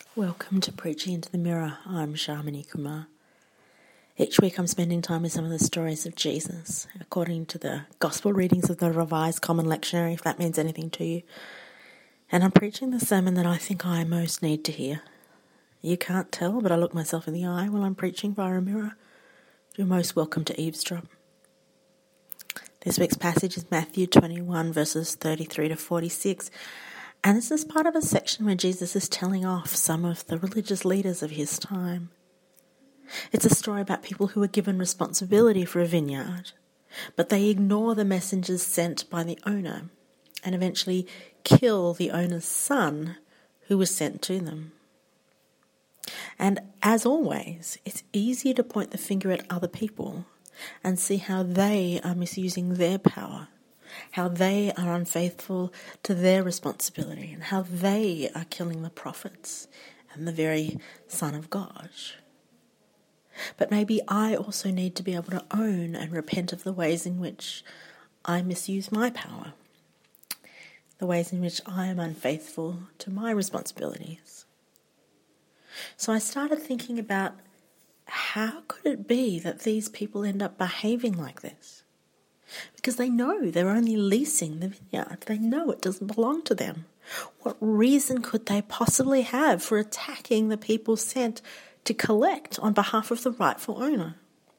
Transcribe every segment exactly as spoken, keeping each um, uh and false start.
Welcome to Preaching into the Mirror. I'm Shamini Kumar. Each week I'm spending time with some of the stories of Jesus, according to the Gospel readings of the Revised Common Lectionary, if that means anything to you. And I'm preaching the sermon that I think I most need to hear. You can't tell, but I look myself in the eye while I'm preaching via a mirror. You're most welcome to eavesdrop. This week's passage is Matthew twenty-one, verses thirty-three to forty-six. And this is part of a section where Jesus is telling off some of the religious leaders of his time. It's a story about people who are given responsibility for a vineyard, but they ignore the messengers sent by the owner and eventually kill the owner's son who was sent to them. And as always, it's easy to point the finger at other people and see how they are misusing their power, how they are unfaithful to their responsibility, and how they are killing the prophets and the very Son of God. But maybe I also need to be able to own and repent of the ways in which I misuse my power, the ways in which I am unfaithful to my responsibilities. So I started thinking about how could it be that these people end up behaving like this? Because they know they're only leasing the vineyard. They know it doesn't belong to them. What reason could they possibly have for attacking the people sent to collect on behalf of the rightful owner?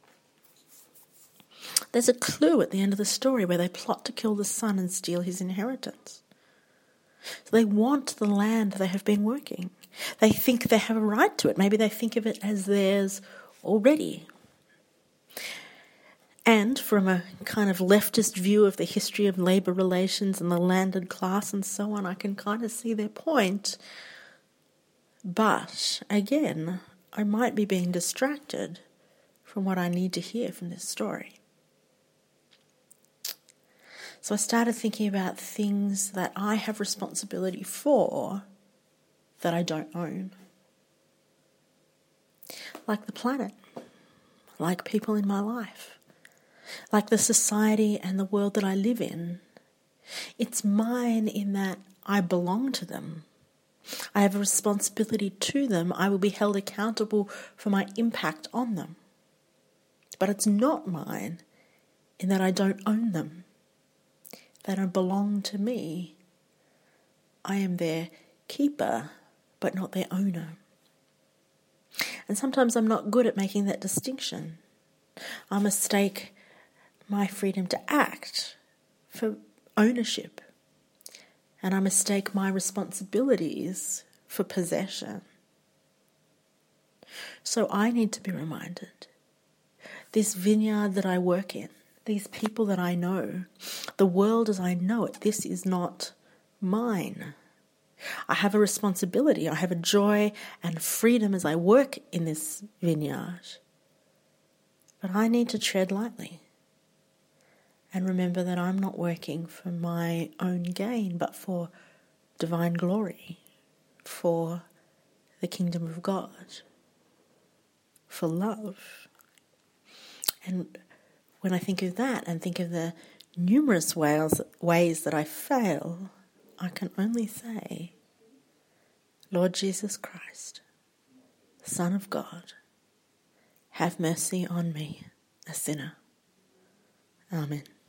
There's a clue at the end of the story where they plot to kill the son and steal his inheritance. So they want the land they have been working. They think they have a right to it. Maybe they think of it as theirs already. And from a kind of leftist view of the history of labour relations and the landed class and so on, I can kind of see their point. But, again, I might be being distracted from what I need to hear from this story. So I started thinking about things that I have responsibility for that I don't own. Like the planet, like people in my life, like the society and the world that I live in. It's mine in that I belong to them. I have a responsibility to them. I will be held accountable for my impact on them. But it's not mine in that I don't own them. They don't belong to me. I am their keeper, but not their owner. And sometimes I'm not good at making that distinction. I mistake my freedom to act for ownership, and I mistake my responsibilities for possession. So I need to be reminded, this vineyard that I work in, these people that I know, the world as I know it, this is not mine. I have a responsibility, I have a joy and freedom as I work in this vineyard. But I need to tread lightly and remember that I'm not working for my own gain, but for divine glory, for the kingdom of God, for love. And when I think of that and think of the numerous ways, ways that I fail, I can only say, Lord Jesus Christ, Son of God, have mercy on me, a sinner. Amen.